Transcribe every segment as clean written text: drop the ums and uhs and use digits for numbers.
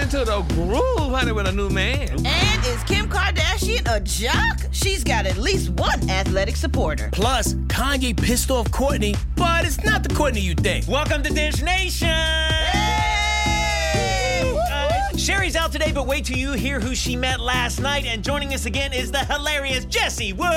into the groove, honey, with a new man. And is Kim Kardashian a jock? She's got at least one athletic supporter. Plus, Kanye pissed off Kourtney, but it's not the Kourtney you think. Welcome to Dish Nation! Sherry's out today, but wait till you hear who she met last night. And joining us again is the hilarious Jessie Woo!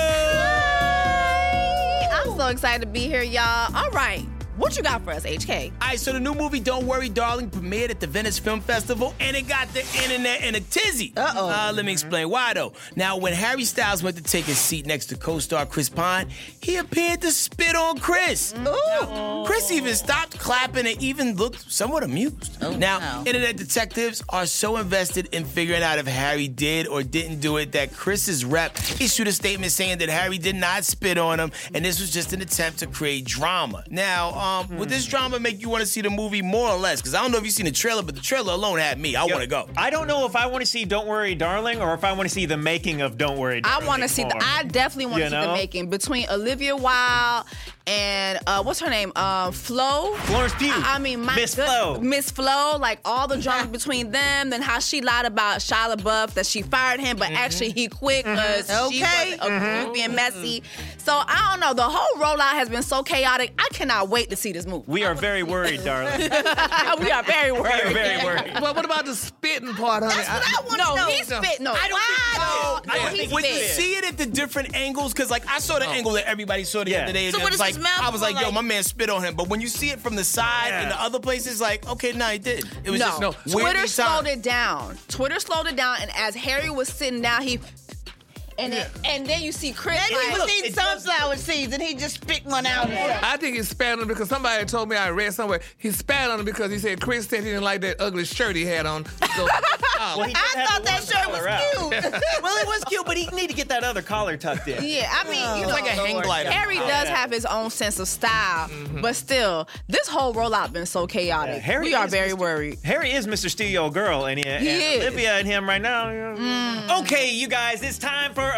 I'm so excited to be here, y'all. All right. What you got for us, HK? All right, so the new movie Don't Worry, Darling premiered at the Venice Film Festival, and it got the internet in a tizzy. Let me explain why, though. Now, when Harry Styles went to take his seat next to co-star Chris Pine, he appeared to spit on Chris. Ooh. Chris even stopped clapping and even looked somewhat amused. Now, internet detectives are so invested in figuring out if Harry did or didn't do it that Chris's rep issued a statement saying that Harry did not spit on him, and this was just an attempt to create drama. Now, would this drama make you want to see the movie more or less? Because I don't know if you've seen the trailer, but the trailer alone had me. I want to go. I don't know if I want to see Don't Worry, Darling, or if I want to see the making of Don't Worry, Darling. I want to see I definitely want to see the making between Olivia Wilde and what's her name? Flo. Florence Pugh. Miss Flo. Miss Flo. Like all the drama between them, then how she lied about Shia LaBeouf that she fired him, but actually he quit because she was being messy. So I don't know. The whole rollout has been so chaotic. I cannot wait to see this movie. We are very worried, darling. We are very worried. We are very worried. Well, what about the spitting part, honey? That's what I want to know. No, he spit. No, I don't think so. When you see it at the different angles, because like I saw the angle that everybody saw the other day, and So it what was is like, his mouth I was like, like? yo, my man spit on him. But when you see it from the side and the other places, like, okay, no, he didn't. It was just Twitter weirdly slowed timed. it down. Twitter slowed it down, and as Harry was sitting down, he. And then you see Chris. Maybe he was eating sunflower seeds and he just spit one out. I think he spat on him because somebody told me, I read somewhere, he spat on him because he said Chris said he didn't like that ugly shirt he had on. So, Well, he did I have thought the that one shirt collar was out. cute. Well, it was cute, but he need to get that other collar tucked in. Yeah, I mean, It's like a hang glider. Harry does have his own sense of style, but still, this whole rollout been so chaotic. Harry we are is very Mr. worried. Harry is Mr. Studio Girl, and is. Olivia and him right now. Okay, you guys, it's time for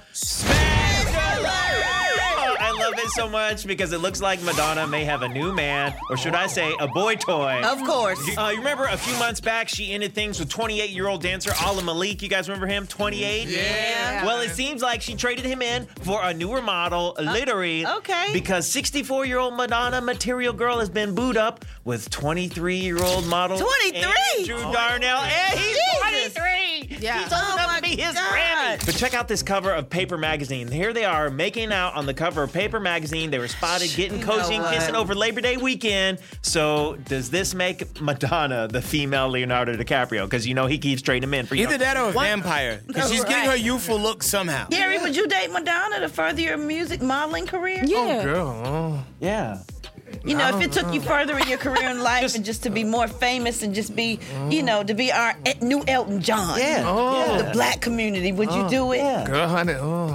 Smash Alert! I love it so much because it looks like Madonna may have a new man, or should I say, a boy toy. Of course. You remember a few months back, she ended things with 28-year-old dancer Ala Malik. You guys remember him? 28? Yeah. Well, it seems like she traded him in for a newer model, literally. Okay. Because 64-year-old Madonna Material Girl has been booed up with 23-year-old model 23? Andrew Darnell. And he's 23! Yeah. He's old enough to be his Grammy. But check out this cover of Paper Magazine. Here they are making out on the cover of Paper Magazine. They were spotted getting cozy and kissing over Labor Day weekend. So does this make Madonna the female Leonardo DiCaprio? Because you know he keeps trading them in for Either that or a vampire. Because she's getting her youthful look somehow. Gary, would you date Madonna to further your music modeling career? Yeah. girl. Yeah. You know, if it took you further in your career in life and just to be more famous and just be, you know, to be our new Elton John. Yeah. The black community, would you do it? Yeah. Girl, honey,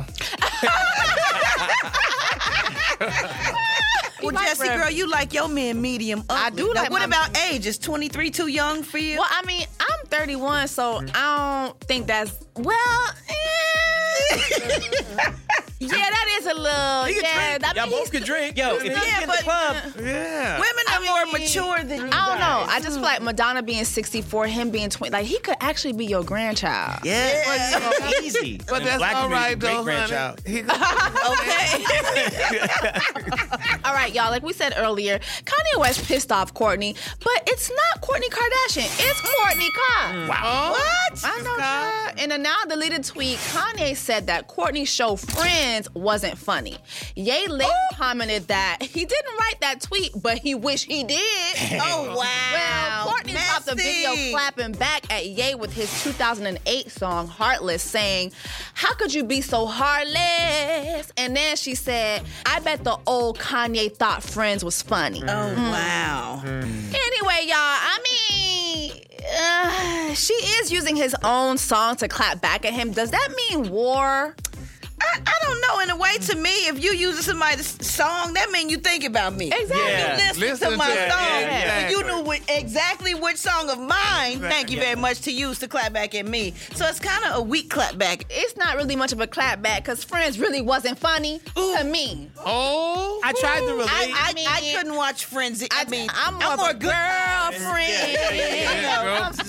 Well, Jessie, girl, you like your men medium ugly. I do Now, like what my about age? Is 23 too young for you? Well, I mean, I'm 31, so I don't think that's yeah, that is a little. He can drink. Y'all both he's- can drink. Yo, if he's in the club, yeah. Women are more mature than you. I don't know. I just feel like Madonna being 64, him being 20, like he could actually be your grandchild. yeah. Easy. But And that's black all right, community, though, great-grandchild. honey. Okay. All right, y'all. Like we said earlier, Kanye West pissed off Kourtney, but it's not Kourtney Kardashian. It's Kourtney Cox. Wow. What? I know, child. In a now deleted tweet, Kanye said that Kourtney's show Friends wasn't funny. Ye later commented that he didn't write that tweet, but he wished he did. Oh, wow. Well, Kourtney dropped a video Messy. clapping back at Ye with his 2008 song Heartless, saying, "How could you be so heartless?" And then she said, "I bet the old Kanye thought Friends was funny." Oh, wow. Anyway, y'all, I mean, she is using his own song to clap back at him. Does that mean war? I don't know. In a way, to me, if you using somebody's song, that means you think about me. Exactly. Yeah. You listen to my it. song. Yeah, And you exactly. knew exactly which song of mine, thank you very much, to use to clap back at me. So it's kind of a weak clap back. It's not really much of a clap back because Friends really wasn't funny to me. Oh. I tried to relate. I mean, I couldn't watch Friends. I mean, I'm more of a good. girlfriend. Yeah, girl. I'm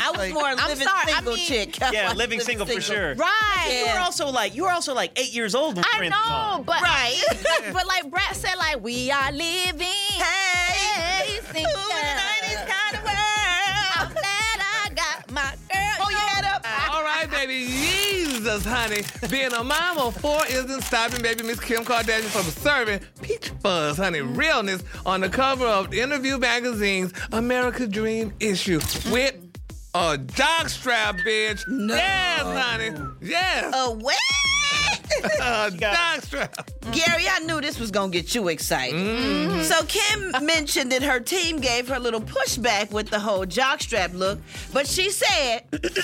I was more a living single chick. Yeah, living single for sure. Right. You were also like 8 years old when Prince I know, but right. but like Brett said, like we are living. Hey, sing kind of world. I'm glad I got my girl. Hold your head up. All right, baby. Jesus, honey. Being a mom of 4 isn't stopping baby Miss Kim Kardashian from serving peach fuzz, honey, realness on the cover of Interview Magazine's America Dream issue with a jockstrap, bitch. No. Yes, honey. Yes. A what? A jockstrap. Gary, I knew this was going to get you excited. Mm-hmm. So Kim mentioned that her team gave her a little pushback with the whole jockstrap look, but she said,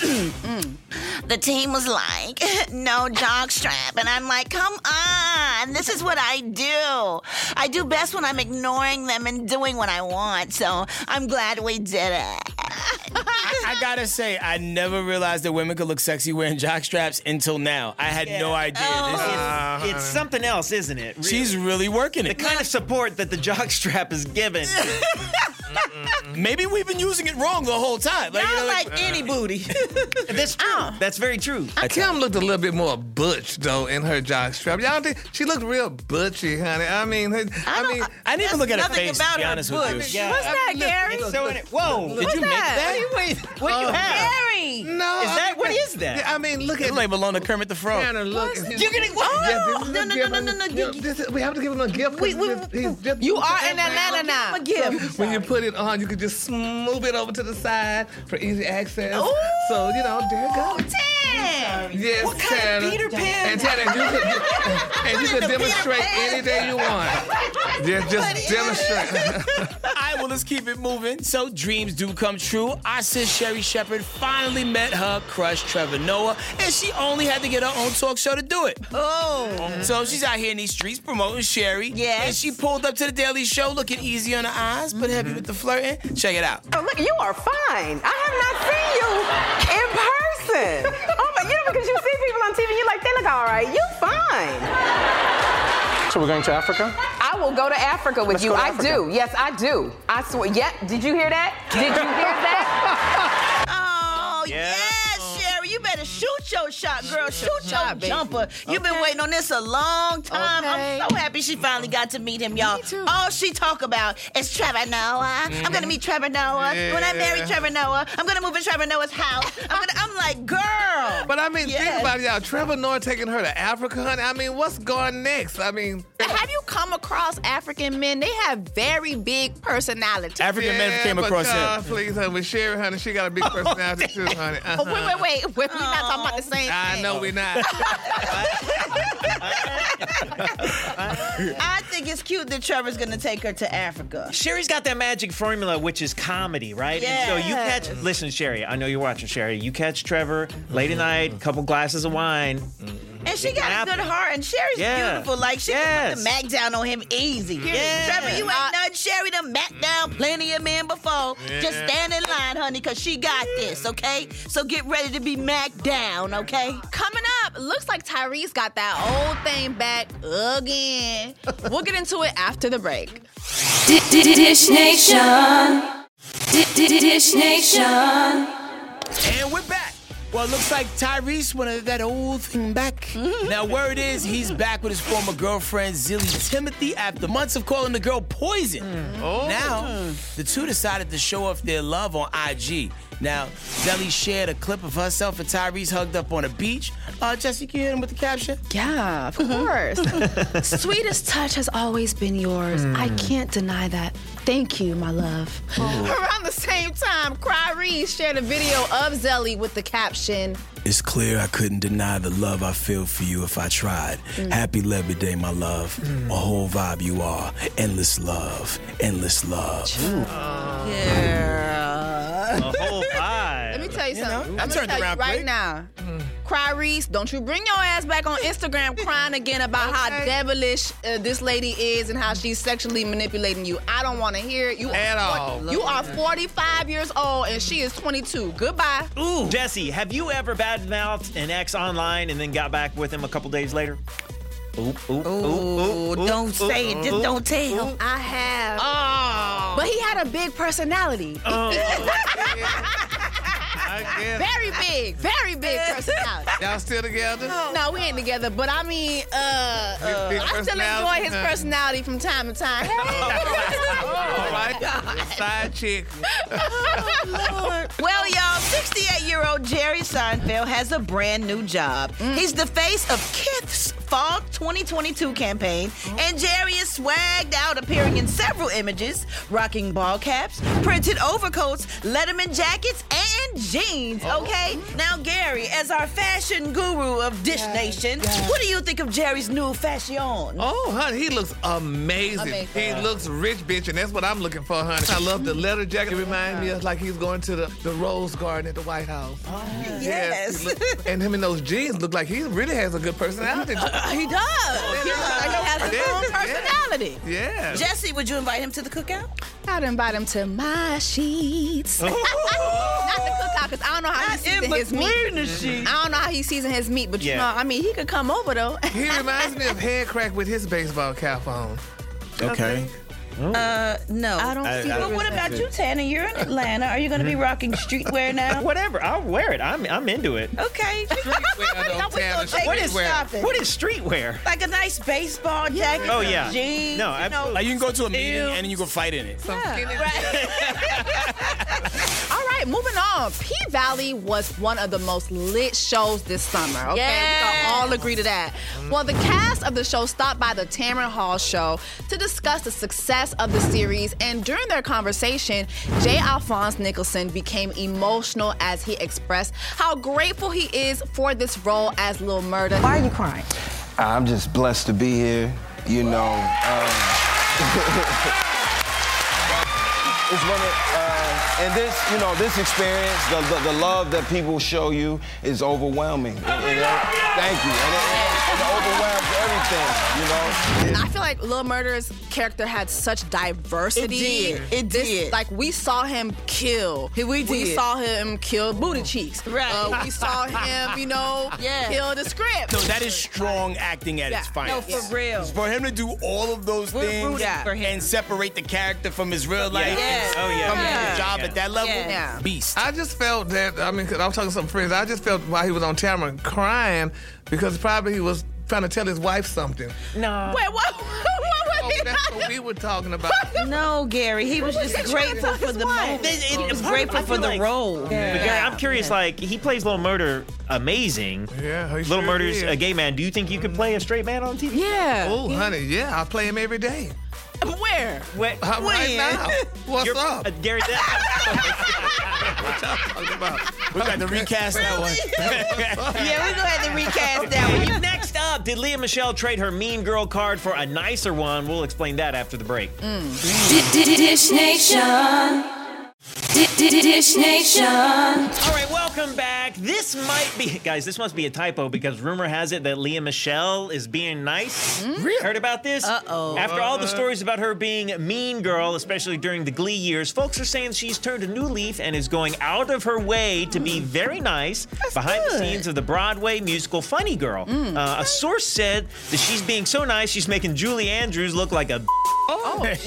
the team was like, no jockstrap. And I'm like, come on, this is what I do. I do best when I'm ignoring them and doing what I want, so I'm glad we did it. I gotta say, I never realized that women could look sexy wearing jockstraps until now. I had no idea. It's something else, isn't it? Really? She's really working it. The kind of support that the jockstrap is given. Maybe we've been using it wrong the whole time. Y'all like any booty. That's true. That's very true. Kim looked a little bit more butch, though, in her jockstrap. Y'all think she looked real butchy, honey? I didn't even look at her nothing face, about to be her honest with you. butch. Yeah. What's that, Gary? Whoa. Did you make that? Wait, what you have? Gary! No. What is that? Yeah, I mean, look It at like belong to Kermit the Frog. Tanner, look. You're getting what? Yeah, this is No, a no, gift. no, no, no, no. We have to give him a gift. You are in Atlanta now. A gift. When you put it on, you can just move it over to the side for easy access. Ooh. So, there you go. Damn. Yes, What kind Tanner. of Peter Pan? And Tanner, you can demonstrate any day you want. Just demonstrate. All right, well, let's keep it moving. So, dreams do come true. Our sis Sherri Shepherd finally met her crush, Trevor Noah, and she only had to get her own talk show to do it. Oh. So, she's out here in these streets promoting Sherri. Yes. And she pulled up to the Daily Show looking easy on her eyes, but heavy with the flirting. Check it out. Oh, look, you are fine. I have not seen you in person. Oh, but because you see people on TV, you're like, they look all right. You fine. So we're going to Africa? I will go to Africa with you. I do. Yes, I do. I swear. Yeah. Did you hear that? Did you hear that? Oh, yes, Sherri. You better shoot your shot, girl. Shoot your jumper. You've been waiting on this a long time. Okay. I'm so happy she finally got to meet him, y'all. Me too. All she talk about is Trevor Noah. I'm gonna meet Trevor Noah. When I marry Trevor Noah, I'm gonna move in Trevor Noah's house. I'm like, girl. But think Yes. about it, y'all. Trevor Noah taking her to Africa, honey. What's going next? Have you come across African men? They have very big personalities. African men came across him. Please, honey, with Sherri, honey, she got a big personality too, honey. Oh, wait. We're not talking about the same thing. I know we're not. I think it's cute that Trevor's gonna take her to Africa. Sherri's got that magic formula, which is comedy, right? Yes. And so you catch, listen, Sherri, I know you're watching, Sherri. You catch Trevor late at night, a couple glasses of wine. And she got a good heart, and Sherri's beautiful. Like, she can put the Mac down on him easy. Trevor, you ain't nothing. Sherri done Mac down plenty of men before. Just stand in line, honey, because she got this, okay? So get ready to be Mac down, okay? Coming up, looks like Tyrese got that old thing back again. We'll get into it after the break. Dish Nation. Dish Nation. And we're back. Well, it looks like Tyrese wanted that old thing back. Now, word is he's back with his former girlfriend, Zilly Timothy, after months of calling the girl poison. Now, the two decided to show off their love on IG. Now, Zilly shared a clip of herself and Tyrese hugged up on a beach. Jesse, can you hit him with the caption? Yeah, of course. Sweetest touch has always been yours. I can't deny that. Thank you, my love. Around the same time, Cry shared a video of Zelly with the caption, "It's clear I couldn't deny the love I feel for you if I tried. Happy Labor Day, my love. A whole vibe you are. Endless love. Endless love." Yeah. A whole vibe. Let me tell you something. I I'm turned tell you around right quick. now. Cry don't you bring your ass back on Instagram crying again about how devilish this lady is and how she's sexually manipulating you. I don't want to hear it. You are 45 years old and she is 22. Goodbye. Ooh. Jesse, have you ever badmouthed an ex online and then got back with him a couple days later? Don't say it. Just don't tell. I have. But he had a big personality. Very big personality. Y'all still together? No, we ain't together, but I mean, I still enjoy his personality from time to time. All right. Side chick. Well, y'all, 68-year-old Jerry Seinfeld has a brand new job. He's the face of Kith's Fall 2022 campaign, and Jerry is swagged out, appearing in several images, rocking ball caps, printed overcoats, Letterman jackets, and jeans, okay? Now, Gary, as our fashion guru of Dish Nation, what do you think of Jerry's new fashion? Oh, honey, he looks amazing. He looks rich, bitch, and that's what I'm looking for, honey. I love the leather jacket. It reminds me of like he's going to the Rose Garden at the White House. Yes. And him in those jeans look like he really has a good personality. He does. He has his own personality. Yeah. Jesse, would you invite him to the cookout? I'd invite him to my sheets. Not the cookout, because I don't know how he seasons his meat. I don't know how he seasons his meat, but you know, I mean, he could come over though. He reminds me of Head Crack with his baseball cap on. Okay. No. I don't see Well, what about you, Tanner? You're in Atlanta. Are you going to be rocking streetwear now? Whatever, I'll wear it. I'm into it. Okay. What is streetwear? Like a nice baseball jacket. Oh yeah. Jeans. No, absolutely. Like you can go to a meeting and then you can fight in it. All right, moving on. P-Valley was one of the most lit shows this summer. Okay, we can all agree to that. Well, the cast of the show stopped by the Tamron Hall show to discuss the success of the series, and during their conversation, J. Alphonse Nicholson became emotional as he expressed how grateful he is for this role as Lil Murda. Why are you crying? I'm just blessed to be here, you know. It's one of, and this, you know, this experience, the love that people show you is overwhelming. Thank you. And it overwhelms everything, you know. And I feel like Lil Murda's character had such diversity. It did. Like, we saw him kill. We saw him kill Booty Cheeks. Right. We saw him, you know, kill the script. No, that is strong acting at its finest. No, for real. For him to do all of those things and separate the character from his real life. Oh yeah. Coming to the job at that level. Beast. I just felt that, I mean, 'cause I was talking to some friends, I just felt while he was on camera crying because probably he was trying to tell his wife something. No. Wait, what? Oh, that's what we were talking about. No, Gary, he was just grateful for the moment. He was grateful for the role. But Gary, I'm curious, like, he plays Lil Murda amazing. Yeah, he Lil sure Murda's is. a gay man. Do you think you could play a straight man on TV? Yeah. Oh, honey, yeah, I play him every day. Where? Right now. What's up? Gary, What y'all talking about? We got to recast that one. Yeah, we're going to have to recast that one. Next up, did Lea Michele trade her mean girl card for a nicer one? We'll explain that after the break. Dish Nation. Dish Nation. All right, welcome back. This might be, guys, this must be a typo because rumor has it that Lea Michele is being nice. Really? Heard about this? Uh-oh. After all the stories about her being a mean girl, especially during the Glee years, folks are saying she's turned a new leaf and is going out of her way to be very nice behind the scenes of the Broadway musical Funny Girl. A source said that she's being so nice, she's making Julie Andrews look like a What?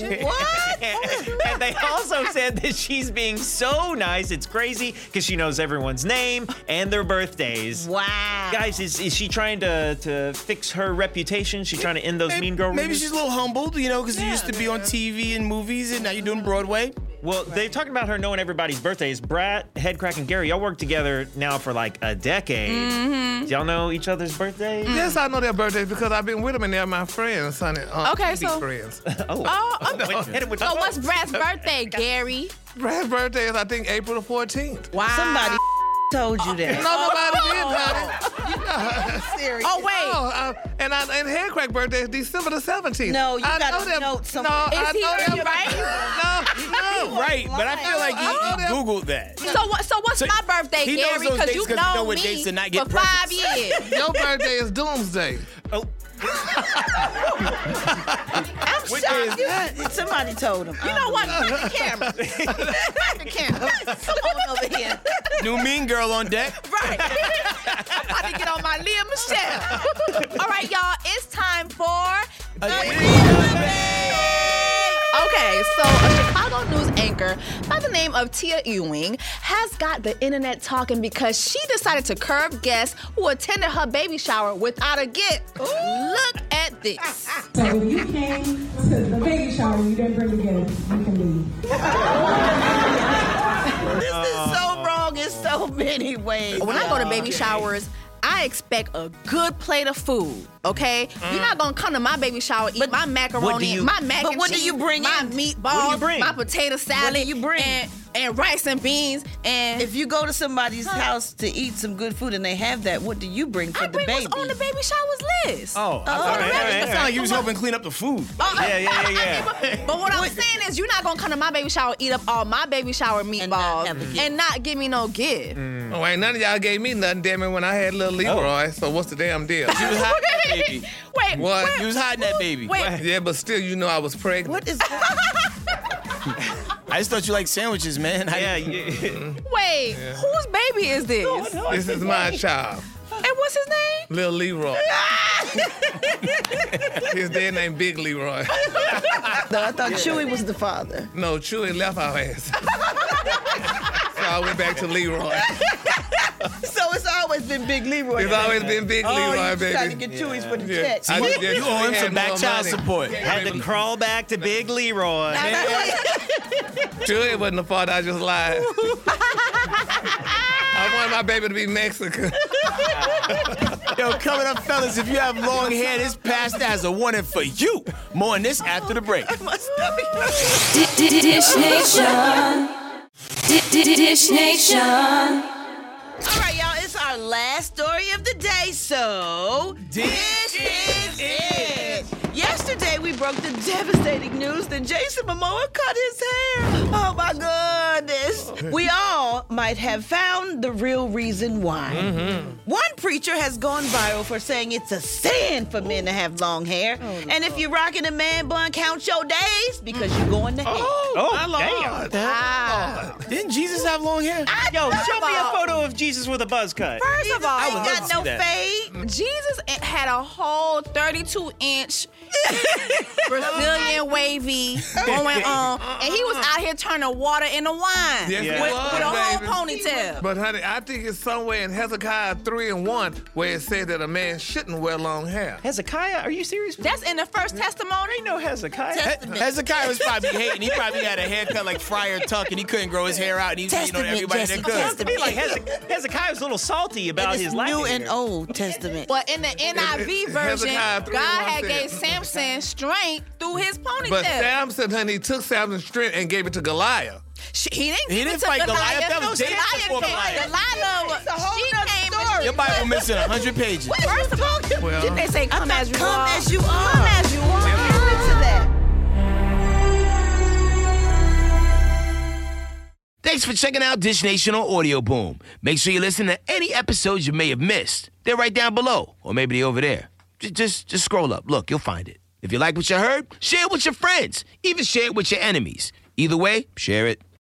And they also said that she's being so nice, it's crazy, because she knows everyone's name and their birthdays. Wow. Guys, is she trying to fix her reputation? She trying to end those mean girl Maybe rumors? she's a little humbled, you know, because you used to be on TV and movies, and now you're doing Broadway. Well, they're talking about her knowing everybody's birthdays. Brad, Headcrack, and Gary, y'all work together now for like a decade. Do y'all know each other's birthdays? Yes, I know their birthdays because I've been with them and they're my friends, honey. Okay, TV so- friends. So what's Brad's birthday, Gary? Brad's birthday is, I think, April the 14th. Wow. Somebody told you that. No, nobody did, honey. Serious. Oh, wait. Oh, and Headcrack birthday is December the 17th. No, you I got know to them. note something. No, Is I he know them. right? No. Right, but I feel like he Googled that. So what's So my birthday, he knows Gary? those Because dates you've 'cause you know known what me dates to not for get 5 presents. years. Your birthday is Doomsday. I'm shocked. Somebody told him. You know what? Turn the camera. Turn the camera. Come on over here. New mean girl on deck. Right. I'm about to get on my Lea Michele. All right, y'all. It's time for the Okay, so a Chicago news anchor anchor by the name of Tia Ewing has got the internet talking because she decided to curve guests who attended her baby shower without a gift. Look at this. So if you came to the baby shower and you didn't bring a gift, you can leave. This is so wrong in so many ways. When I go to baby showers, I expect a good plate of food, okay? You're not gonna come to my baby shower, eat my macaroni, my mac and cheese, what do you bring my in? meatballs, What do you bring? my potato salad, What do you bring? And rice and beans. And if you go to somebody's house to eat some good food and they have that, what do you bring for the baby? What's on the baby shower's list. Oh, all right. That sounds like you was helping clean up the food. Yeah. But what I'm saying is, you're not gonna come to my baby shower, eat up all my baby shower meatballs, and not give me no gift. Oh, ain't none of y'all gave me nothing, damn it, when I had little Leroy. So what's the damn deal? She was hiding that baby. Wait, what? You was hiding that baby. Wait. Yeah, but still, you know I was pregnant. What is I just thought you liked sandwiches, man. Wait, whose baby is this? This is my child. And what's his name? Lil Leroy. His dad named Big Leroy. No, I thought Chewy was the father. No, Chewy left our ass. So I went back to Leroy. So it's always been Big Leroy. It's always been Big Leroy, you baby. trying to get Chewy's for the check. You owe him some back child support. Had to crawl back to Big Leroy. Chewy wasn't the father, I just lied. I wanted my baby to be Mexican. Yo, coming up, fellas, if you have long hair, this pasta has a warning for you. More on this after the break. Dish Nation. Dish Nation. All right, y'all, it's our last story of the day, so this is it. Yesterday, we broke the devastating news that Jason Momoa cut his hair. Oh, my goodness. We all might have found the real reason why. One preacher has gone viral for saying it's a sin for men to have long hair. And if you're rocking a man bun, count your days because you're going to hell. Oh, damn. Didn't Jesus have long hair? Yo, show me a photo of Jesus with a buzz cut. First of all, I got no fade. Jesus had a whole 32-inch Brazilian wavy going on, and he was out here turning water into wine Yes, with, he was, with a whole baby. ponytail. But honey, I think it's somewhere in Hezekiah 3:1 where it said that a man shouldn't wear long hair. Hezekiah, are you serious? That's in the first testimony. No Hezekiah. Hezekiah was probably hating. He probably had a haircut like Friar Tuck, and he couldn't grow his hair out. And he was hating on everybody that could. To me, like Hezekiah's a little salty about his life. New and Old Testament. But in the NIV version, Hezekiah God 3:1 had said- gave Samson strength through his ponytail. But Samson, honey, he took Samson's strength and gave it to Goliath. He didn't He give didn't it to fight Goliath. That was David Goliath before came. Goliath. Delilah, she came and Your Bible missing 100 pages. First of all, Well, didn't they say come as you Come are? as you are. Come as you are. To that. Thanks for checking out Dish Nation on Audio Boom. Make sure you listen to any episodes you may have missed. They're right down below, or maybe they're over there. Just scroll up. Look, you'll find it. If you like what you heard, share it with your friends. Even share it with your enemies. Either way, share it.